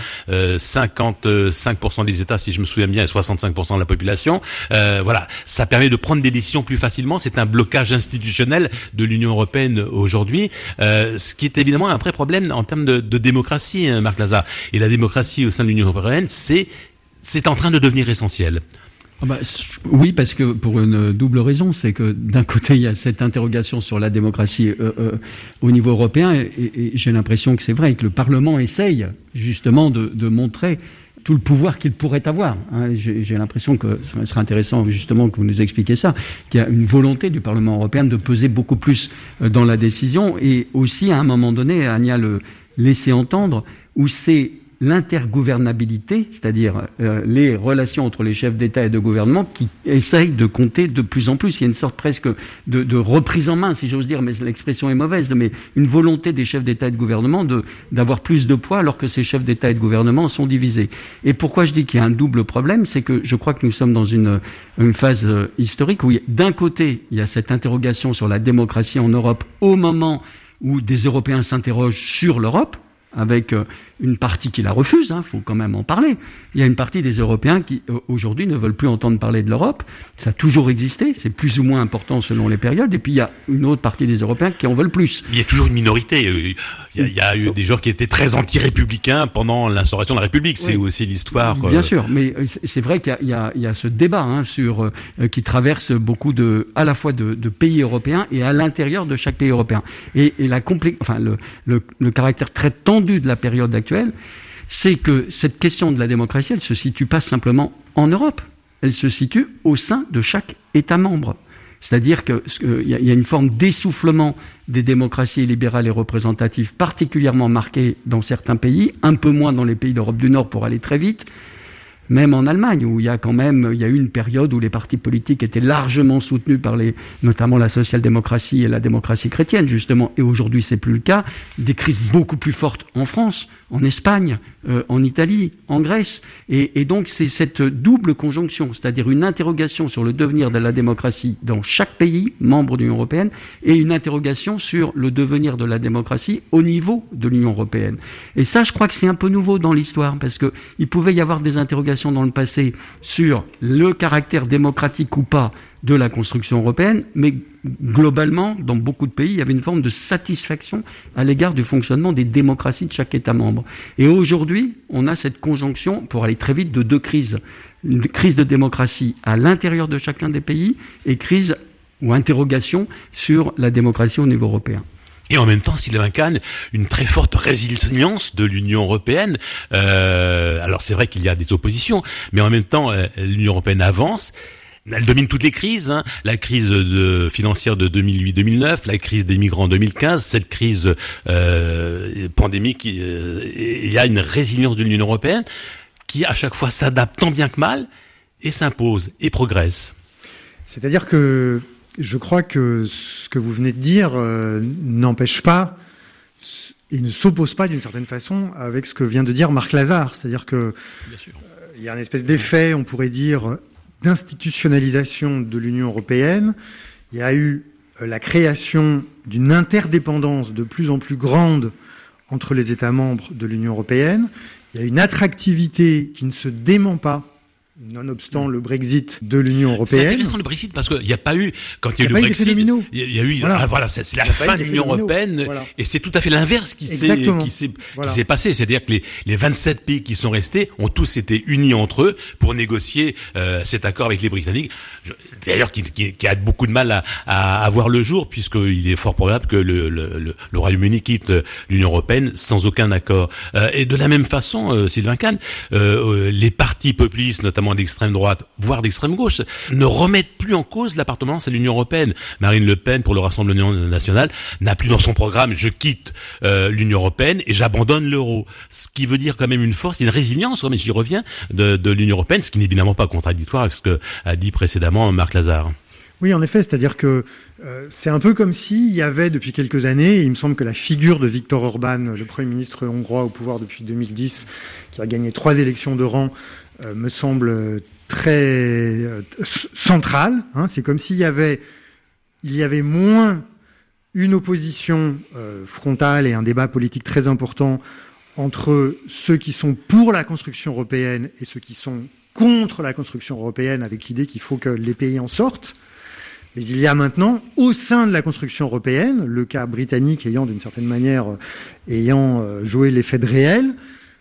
55% des États, si je me souviens bien, et 65% de la population. Voilà, ça permet de prendre des décisions plus facilement. C'est un blocage institutionnel de l'Union européenne aujourd'hui, ce qui est évidemment un vrai problème en termes de démocratie, Marc Lazare. Et la démocratie au sein de l'Union européenne, c'est en train de devenir essentiel. Oui, parce que pour une double raison, c'est que d'un côté il y a cette interrogation sur la démocratie au niveau européen, et j'ai l'impression que c'est vrai que le Parlement essaye justement de montrer tout le pouvoir qu'il pourrait avoir. J'ai l'impression que ce serait intéressant justement que vous nous expliquiez ça, qu'il y a une volonté du Parlement européen de peser beaucoup plus dans la décision, et aussi à un moment donné, Ania le laissait entendre, où c'est l'intergouvernabilité, c'est-à-dire les relations entre les chefs d'État et de gouvernement qui essayent de compter de plus en plus. Il y a une sorte presque de reprise en main, si j'ose dire, mais l'expression est mauvaise, mais une volonté des chefs d'État et de gouvernement d'avoir plus de poids alors que ces chefs d'État et de gouvernement sont divisés. Et pourquoi je dis qu'il y a un double problème, c'est que je crois que nous sommes dans une phase historique où d'un côté, il y a cette interrogation sur la démocratie en Europe au moment où des Européens s'interrogent sur l'Europe, avec une partie qui la refuse, faut quand même en parler. Il y a une partie des Européens qui, aujourd'hui, ne veulent plus entendre parler de l'Europe. Ça a toujours existé, c'est plus ou moins important selon les périodes, et puis il y a une autre partie des Européens qui en veulent plus. Il y a toujours une minorité. Il y a eu des gens qui étaient très anti-républicains pendant l'instauration de la République. C'est aussi l'histoire. Bien sûr, mais c'est vrai qu'il y a ce débat qui traverse beaucoup à la fois de pays européens et à l'intérieur de chaque pays européen. Et le caractère très tendu de la période actuelle, c'est que cette question de la démocratie, elle se situe pas simplement en Europe, elle se situe au sein de chaque État membre. C'est-à-dire qu'il y a une forme d'essoufflement des démocraties libérales et représentatives particulièrement marquée dans certains pays, un peu moins dans les pays d'Europe du Nord pour aller très vite. Même en Allemagne, où il y a eu une période où les partis politiques étaient largement soutenus par notamment la social-démocratie et la démocratie chrétienne, justement. Et aujourd'hui, c'est plus le cas. Des crises beaucoup plus fortes en France, en Espagne, en Italie, en Grèce. Et donc, c'est cette double conjonction, c'est-à-dire une interrogation sur le devenir de la démocratie dans chaque pays membre de l'Union européenne et une interrogation sur le devenir de la démocratie au niveau de l'Union européenne. Et ça, je crois que c'est un peu nouveau dans l'histoire, parce que il pouvait y avoir des interrogations dans le passé sur le caractère démocratique ou pas de la construction européenne, mais globalement, dans beaucoup de pays, il y avait une forme de satisfaction à l'égard du fonctionnement des démocraties de chaque État membre. Et aujourd'hui, on a cette conjonction, pour aller très vite, de deux crises. Une crise de démocratie à l'intérieur de chacun des pays et crise ou interrogation sur la démocratie au niveau européen. Et en même temps, s'il incarne une très forte résilience de l'Union européenne. Alors c'est vrai qu'il y a des oppositions, mais en même temps, l'Union européenne avance. Elle domine toutes les crises, la crise financière de 2008-2009, la crise des migrants en 2015, cette crise pandémique. Il y a une résilience de l'Union européenne qui, à chaque fois, s'adapte tant bien que mal et s'impose et progresse. C'est-à-dire que je crois que ce que vous venez de dire n'empêche pas et ne s'oppose pas d'une certaine façon avec ce que vient de dire Marc Lazare. C'est-à-dire que il y a une espèce d'effet, on pourrait dire, d'institutionnalisation de l'Union européenne. Il y a eu la création d'une interdépendance de plus en plus grande entre les États membres de l'Union européenne. Il y a une attractivité qui ne se dément pas, nonobstant le Brexit de l'Union européenne. C'est intéressant le Brexit parce qu'il n'y a pas eu, quand il y a eu le Brexit, il y a eu, voilà, c'est la fin de l'Union européenne, et c'est tout à fait l'inverse qui s'est passé. C'est-à-dire que les 27 pays qui sont restés ont tous été unis entre eux pour négocier cet accord avec les Britanniques. D'ailleurs, qui a beaucoup de mal à voir le jour, puisqu'il est fort probable que le Royaume-Uni quitte l'Union européenne sans aucun accord. Et de la même façon, Sylvain Kahn, les partis populistes, notamment d'extrême droite, voire d'extrême gauche, ne remettent plus en cause l'appartenance à l'Union européenne. Marine Le Pen, pour le Rassemblement national, n'a plus dans son programme « je quitte l'Union européenne et j'abandonne l'euro ». Ce qui veut dire quand même une force, une résilience, mais j'y reviens, de l'Union européenne, ce qui n'est évidemment pas contradictoire avec ce que a dit précédemment Marc Lazare. Oui, en effet, c'est-à-dire que c'est un peu comme s'il y avait depuis quelques années, et il me semble que la figure de Viktor Orban, le Premier ministre hongrois au pouvoir depuis 2010, qui a gagné 3 élections de rang, me semble très centrale. C'est comme s'il y avait moins une opposition frontale et un débat politique très important entre ceux qui sont pour la construction européenne et ceux qui sont contre la construction européenne, avec l'idée qu'il faut que les pays en sortent. Mais il y a maintenant, au sein de la construction européenne, le cas britannique ayant d'une certaine manière joué l'effet de réel,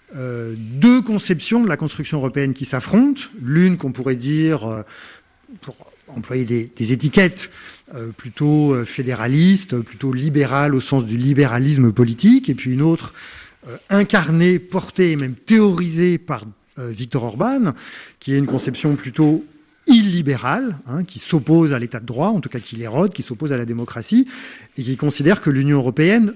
2 conceptions de la construction européenne qui s'affrontent. L'une qu'on pourrait dire, pour employer des étiquettes, plutôt fédéraliste, plutôt libérale au sens du libéralisme politique, et puis une autre incarnée, portée et même théorisée par Viktor Orban, qui est une conception plutôt illibérale, qui s'oppose à l'état de droit, en tout cas qui l'érode, qui s'oppose à la démocratie, et qui considère que l'Union européenne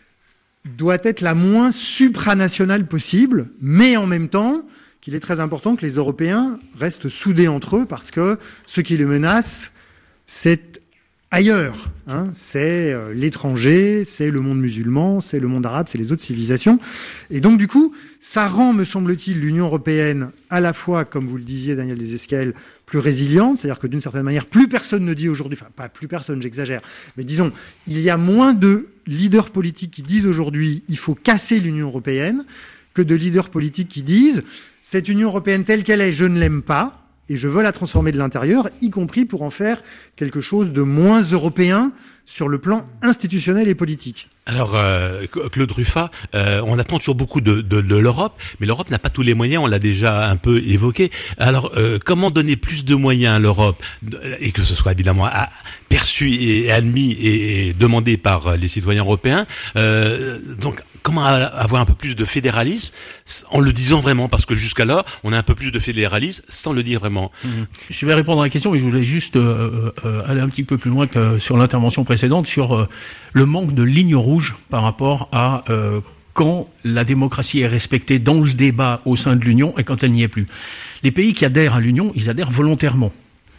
doit être la moins supranationale possible, mais en même temps qu'il est très important que les Européens restent soudés entre eux, parce que ce qui les menace, c'est ailleurs. C'est l'étranger, c'est le monde musulman, c'est le monde arabe, c'est les autres civilisations. Et donc du coup, ça rend, me semble-t-il, l'Union européenne à la fois, comme vous le disiez, Daniel Desesquelles, plus résiliente, c'est-à-dire que d'une certaine manière, plus personne ne dit aujourd'hui, enfin pas plus personne, j'exagère, mais disons, il y a moins de leaders politiques qui disent aujourd'hui il faut casser l'Union européenne que de leaders politiques qui disent cette Union européenne telle qu'elle est, je ne l'aime pas et je veux la transformer de l'intérieur, y compris pour en faire quelque chose de moins européen sur le plan institutionnel et politique. Alors, Claude Ruffat, on attend toujours beaucoup de l'Europe, mais l'Europe n'a pas tous les moyens, on l'a déjà un peu évoqué. Alors, comment donner plus de moyens à l'Europe, et que ce soit évidemment perçu et admis et demandé par les citoyens européens, donc comment avoir un peu plus de fédéralisme en le disant vraiment, parce que jusqu'alors, on a un peu plus de fédéralisme sans le dire vraiment. Je vais répondre à la question, mais je voulais juste aller un petit peu plus loin que sur l'intervention précédente, sur le manque de ligne rouge par rapport à quand la démocratie est respectée dans le débat au sein de l'Union et quand elle n'y est plus. Les pays qui adhèrent à l'Union, ils adhèrent volontairement.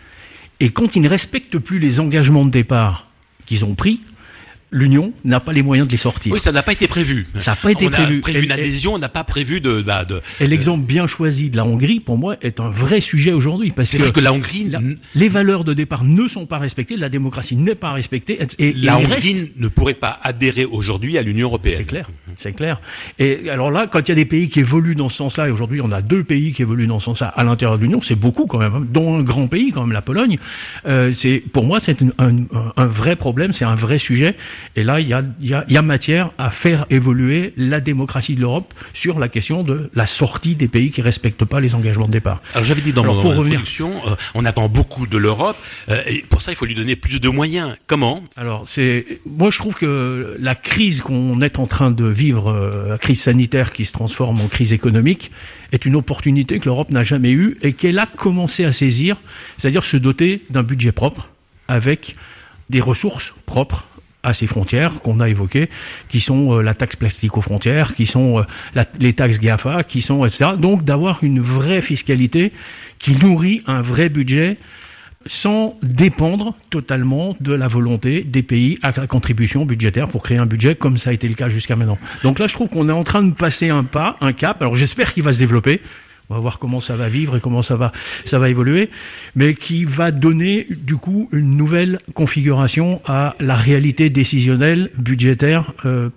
Et quand ils ne respectent plus les engagements de départ qu'ils ont pris, l'Union n'a pas les moyens de les sortir. Oui, ça n'a pas été prévu. Ça n'a pas été prévu. On a prévu une adhésion, on n'a pas prévu de... Et l'exemple bien choisi de la Hongrie, pour moi, est un vrai sujet aujourd'hui. C'est vrai que la Hongrie... les valeurs de départ ne sont pas respectées, la démocratie n'est pas respectée. La Hongrie ne pourrait pas adhérer aujourd'hui à l'Union européenne. C'est clair. c'est clair. Et alors là, quand il y a des pays qui évoluent dans ce sens-là, et aujourd'hui on a 2 pays qui évoluent dans ce sens-là à l'intérieur de l'Union, c'est beaucoup quand même, dont un grand pays quand même, la Pologne. Pour moi, c'est un vrai problème, c'est un vrai sujet. Et là, il y a matière à faire évoluer la démocratie de l'Europe sur la question de la sortie des pays qui respectent pas les engagements de départ. Alors j'avais dit dans mon introduction, on attend beaucoup de l'Europe, et pour ça il faut lui donner plus de moyens. Comment ? Alors moi je trouve que la crise qu'on est en train de vivre, la crise sanitaire qui se transforme en crise économique, est une opportunité que l'Europe n'a jamais eue et qu'elle a commencé à saisir, c'est-à-dire se doter d'un budget propre avec des ressources propres à ces frontières qu'on a évoquées, qui sont la taxe plastique aux frontières, qui sont les taxes GAFA, qui sont etc. Donc d'avoir une vraie fiscalité qui nourrit un vrai budget sans dépendre totalement de la volonté des pays à la contribution budgétaire pour créer un budget comme ça a été le cas jusqu'à maintenant. Donc là, je trouve qu'on est en train de passer un cap. Alors j'espère qu'il va se développer. On va voir comment ça va vivre et comment ça va évoluer, mais qui va donner du coup une nouvelle configuration à la réalité décisionnelle budgétaire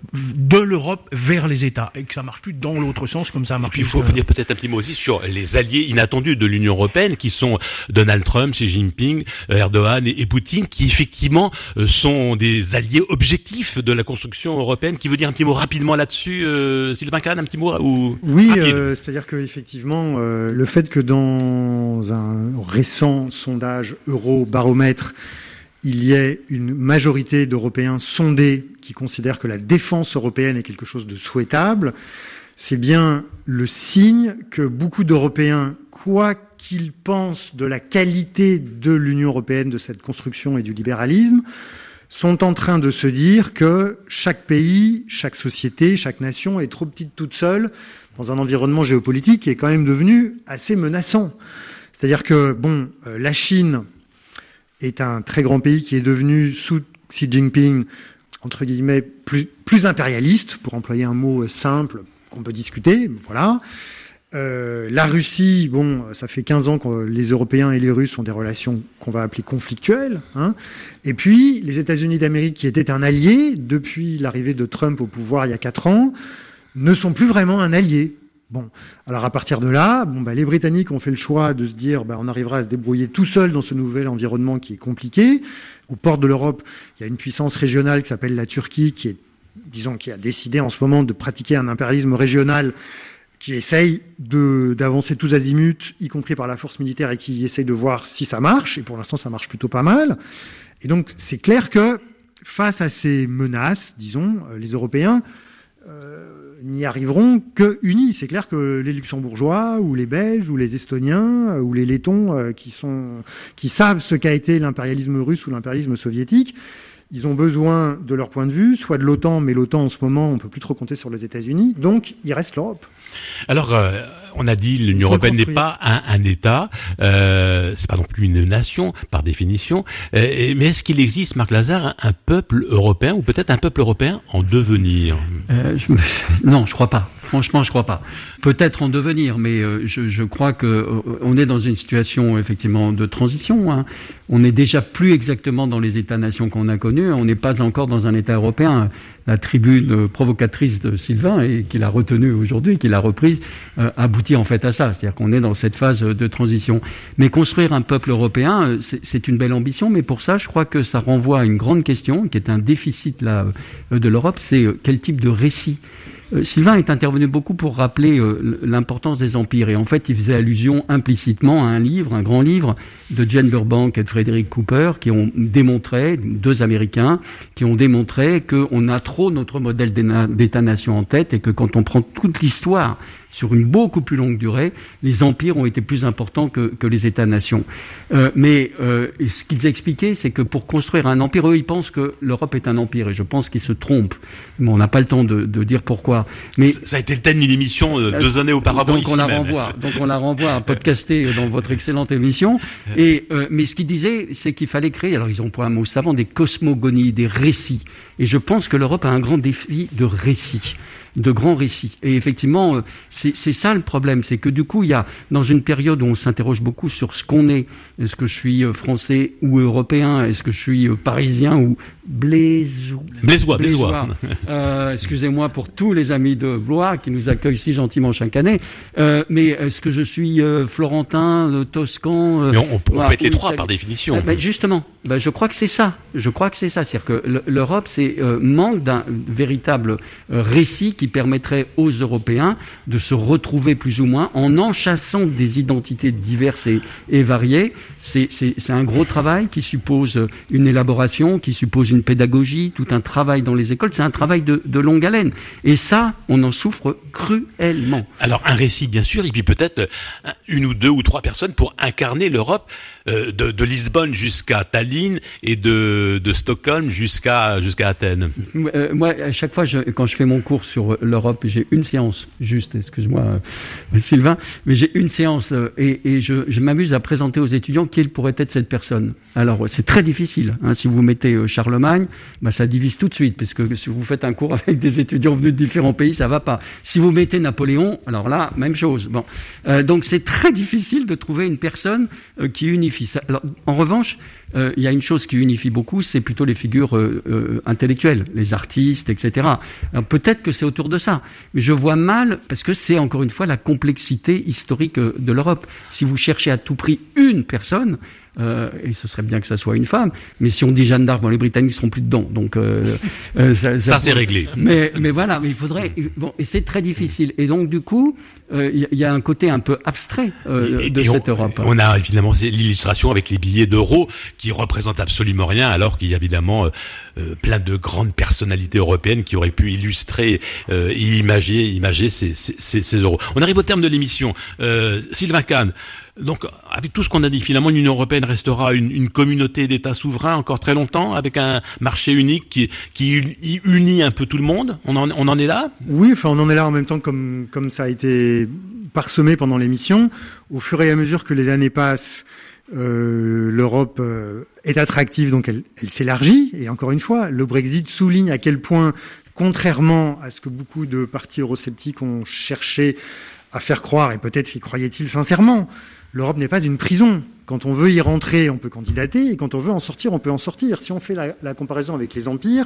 de l'Europe vers les États, et que ça marche plus dans l'autre sens comme ça marche. Et puis il faut dire peut-être un petit mot aussi sur les alliés inattendus de l'Union européenne, qui sont Donald Trump, Xi Jinping, Erdogan et Poutine, qui effectivement sont des alliés objectifs de la construction européenne. Qui veut dire un petit mot rapidement là-dessus, Sylvain Kahn, un petit mot ou Oui, c'est-à-dire que effectivement. Le fait que dans un récent sondage Eurobaromètre, il y ait une majorité d'Européens sondés qui considèrent que la défense européenne est quelque chose de souhaitable, c'est bien le signe que beaucoup d'Européens, quoi qu'ils pensent de la qualité de l'Union européenne, de cette construction et du libéralisme, sont en train de se dire que chaque pays, chaque société, chaque nation est trop petite toute seule dans un environnement géopolitique qui est quand même devenu assez menaçant. C'est-à-dire que, la Chine est un très grand pays qui est devenu, sous Xi Jinping, entre guillemets, plus impérialiste, pour employer un mot simple qu'on peut discuter, voilà. La Russie, ça fait 15 ans que les Européens et les Russes ont des relations qu'on va appeler conflictuelles, hein. Et puis, les États-Unis d'Amérique, qui étaient un allié depuis l'arrivée de Trump au pouvoir il y a 4 ans, ne sont plus vraiment un allié. Alors à partir de là, les Britanniques ont fait le choix de se dire, on arrivera à se débrouiller tout seul dans ce nouvel environnement qui est compliqué. Aux portes de l'Europe, il y a une puissance régionale qui s'appelle la Turquie, qui a décidé en ce moment de pratiquer un impérialisme régional, qui essaye d'avancer tous azimuts, y compris par la force militaire, et qui essaye de voir si ça marche. Et pour l'instant, ça marche plutôt pas mal. Et donc, c'est clair que face à ces menaces, les Européens n'y arriveront que unis. C'est clair que les Luxembourgeois ou les Belges ou les Estoniens ou les Lettons qui savent ce qu'a été l'impérialisme russe ou l'impérialisme soviétique, ils ont besoin de leur point de vue, soit de l'OTAN, mais l'OTAN en ce moment, on peut plus trop compter sur les États-Unis, donc il reste l'Europe. Alors, on a dit l'Union européenne n'est pas un État, c'est pas non plus une nation par définition. Mais est-ce qu'il existe, Marc Lazare, un peuple européen ou peut-être un peuple européen en devenir ? Non, je crois pas. Franchement, je crois pas. Peut-être en devenir, mais je crois que on est dans une situation effectivement de transition, hein. On n'est déjà plus exactement dans les États-nations qu'on a connus. On n'est pas encore dans un État européen. La tribune provocatrice de Sylvain, et qu'il a retenue aujourd'hui, qu'il a reprise, aboutit en fait à ça. C'est-à-dire qu'on est dans cette phase de transition. Mais construire un peuple européen, c'est une belle ambition. Mais pour ça, je crois que ça renvoie à une grande question, qui est un déficit là de l'Europe, c'est quel type de récit. Sylvain est intervenu beaucoup pour rappeler l'importance des empires, et en fait il faisait allusion implicitement à un grand livre de Jane Burbank et de Frederick Cooper, qui ont démontré, 2 Américains, qui ont démontré qu'on a trop notre modèle d'État-nation en tête, et que quand on prend toute l'histoire sur une beaucoup plus longue durée, les empires ont été plus importants que les États-nations. Mais ce qu'ils expliquaient, c'est que pour construire un empire, eux, ils pensent que l'Europe est un empire, et je pense qu'ils se trompent. Mais on n'a pas le temps de dire pourquoi. Mais ça a été le thème d'une émission 2 années auparavant ici même. Donc on la renvoie à podcaster dans votre excellente émission. Mais ce qu'ils disaient, c'est qu'il fallait créer, alors ils ont pour un mot savant, des cosmogonies, des récits. Et je pense que l'Europe a un grand défi de récits. De grands récits. Et effectivement, c'est ça le problème, c'est que du coup, il y a, dans une période où on s'interroge beaucoup sur ce qu'on est, est-ce que je suis français ou européen, est-ce que je suis parisien ou blésois. Excusez-moi Excusez-moi pour tous les les amis de Blois qui nous accueillent si gentiment chaque année. Mais est-ce que je suis florentin, toscan? Mais on peut être les trois par définition. Justement, je crois que c'est ça. C'est-à-dire que l'Europe, c'est manque d'un véritable récit qui permettrait aux Européens de se retrouver plus ou moins en enchâssant des identités diverses et variées. C'est un gros travail qui suppose une élaboration, qui suppose une pédagogie, tout un travail dans les écoles. C'est un travail de longue haleine. Et ça, on en souffre cruellement. Alors, un récit, bien sûr, et puis peut-être une ou deux ou trois personnes pour incarner l'Europe de Lisbonne jusqu'à Tallinn et de Stockholm jusqu'à Athènes. Moi, à chaque fois, quand je fais mon cours sur l'Europe, j'ai une séance, juste, excuse-moi Sylvain, mais j'ai une séance et je m'amuse à présenter aux étudiants quelle pourrait être cette personne. Alors, c'est très difficile. Si vous mettez Charlemagne, ça divise tout de suite, parce que si vous faites un cours avec des étudiants venus de différents pays, ça va pas. Si vous mettez Napoléon, alors là, même chose. Bon, donc c'est très difficile de trouver une personne qui unifie ça. Alors, en revanche, il y a une chose qui unifie beaucoup, c'est plutôt les figures intellectuelles, les artistes, etc. Alors, peut-être que c'est autour de ça, mais je vois mal, parce que c'est encore une fois la complexité historique de l'Europe. Si vous cherchez à tout prix une personne, et ce serait bien que ça soit une femme, mais si on dit Jeanne d'Arc, les Britanniques seront plus dedans, donc ça c'est réglé. Mais voilà, mais il faudrait, et c'est très difficile, et donc du coup, il y a un côté un peu abstrait de cette Europe. On a évidemment l'illustration avec les billets d'euros qui représentent absolument rien, alors qu'il y a évidemment plein de grandes personnalités européennes qui auraient pu illustrer et imager ces euros. On arrive au terme de l'émission. Sylvain Kahn. Donc, avec tout ce qu'on a dit, finalement, l'Union européenne restera une communauté d'États souverains encore très longtemps, avec un marché unique qui unit un peu tout le monde. On en est là? Oui, on en est là en même temps, comme ça a été parsemé pendant l'émission. Au fur et à mesure que les années passent, l'Europe est attractive, donc elle s'élargit. Et encore une fois, le Brexit souligne à quel point, contrairement à ce que beaucoup de partis eurosceptiques ont cherché à faire croire, et peut-être y croyaient-ils sincèrement, l'Europe n'est pas une prison. Quand on veut y rentrer, on peut candidater, et quand on veut en sortir, on peut en sortir. Si on fait la comparaison avec les empires,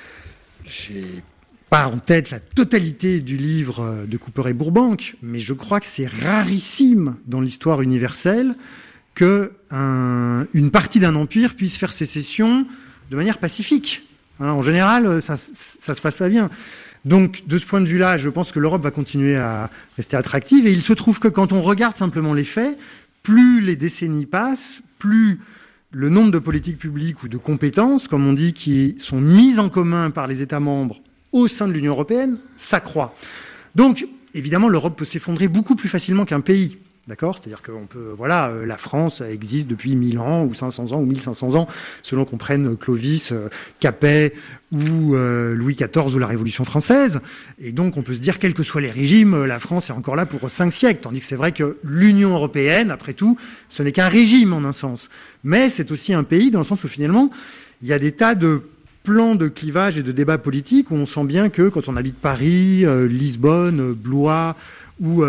j'ai pas en tête la totalité du livre de Cooper et Bourbank, mais je crois que c'est rarissime dans l'histoire universelle que une partie d'un empire puisse faire sécession de manière pacifique. En général, ça se passe pas bien. Donc, de ce point de vue-là, je pense que l'Europe va continuer à rester attractive. Et il se trouve que quand on regarde simplement les faits, plus les décennies passent, plus le nombre de politiques publiques ou de compétences, comme on dit, qui sont mises en commun par les États membres au sein de l'Union européenne, s'accroît. Donc, évidemment, l'Europe peut s'effondrer beaucoup plus facilement qu'un pays. D'accord ? C'est-à-dire qu'on peut, la France existe depuis 1000 ans, ou 500 ans, ou 1500 ans, selon qu'on prenne Clovis, Capet, ou Louis XIV, ou la Révolution française. Et donc, on peut se dire, quels que soient les régimes, la France est encore là pour 5 siècles. Tandis que c'est vrai que l'Union européenne, après tout, ce n'est qu'un régime, en un sens. Mais c'est aussi un pays, dans le sens où, finalement, il y a des tas de plans de clivage et de débats politiques où on sent bien que, quand on habite Paris, Lisbonne, Blois, ou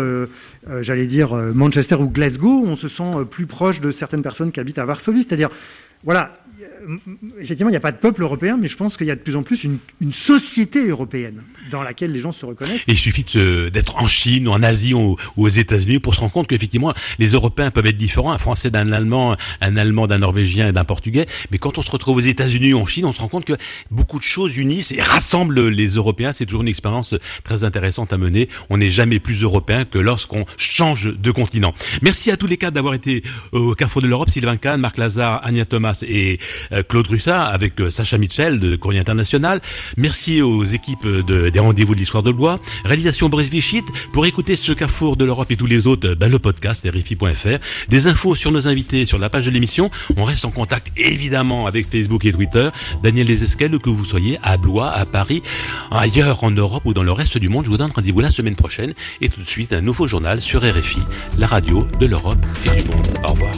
Manchester ou Glasgow, on se sent plus proche de certaines personnes qui habitent à Varsovie. C'est-à-dire, effectivement, il n'y a pas de peuple européen, mais je pense qu'il y a de plus en plus une société européenne dans laquelle les gens se reconnaissent. Et il suffit d'être en Chine ou en Asie ou aux États-Unis pour se rendre compte qu'effectivement, les Européens peuvent être différents, un Français d'un Allemand, d'un Norvégien et d'un Portugais. Mais quand on se retrouve aux États-Unis ou en Chine, on se rend compte que beaucoup de choses unissent et rassemblent les Européens. C'est toujours une expérience très intéressante à mener. On n'est jamais plus européen que lorsqu'on change de continent. Merci à tous les quatre d'avoir été au Carrefour de l'Europe. Sylvain Kahn, Marc Lazare, Ania Thomas et Claude Russat avec Sacha Mitchell de Courrier International. Merci aux équipes des Rendez-vous de l'Histoire de Blois. Réalisation Boris Vichit. Pour écouter ce Carrefour de l'Europe et tous les autres, le podcast RFI.fr. Des infos sur nos invités sur la page de l'émission. On reste en contact évidemment avec Facebook et Twitter. Daniel Desesquelles, que vous soyez à Blois, à Paris, ailleurs en Europe ou dans le reste du monde, je vous donne rendez-vous la semaine prochaine. Et tout de suite, un nouveau journal sur RFI, la radio de l'Europe et du monde. Au revoir.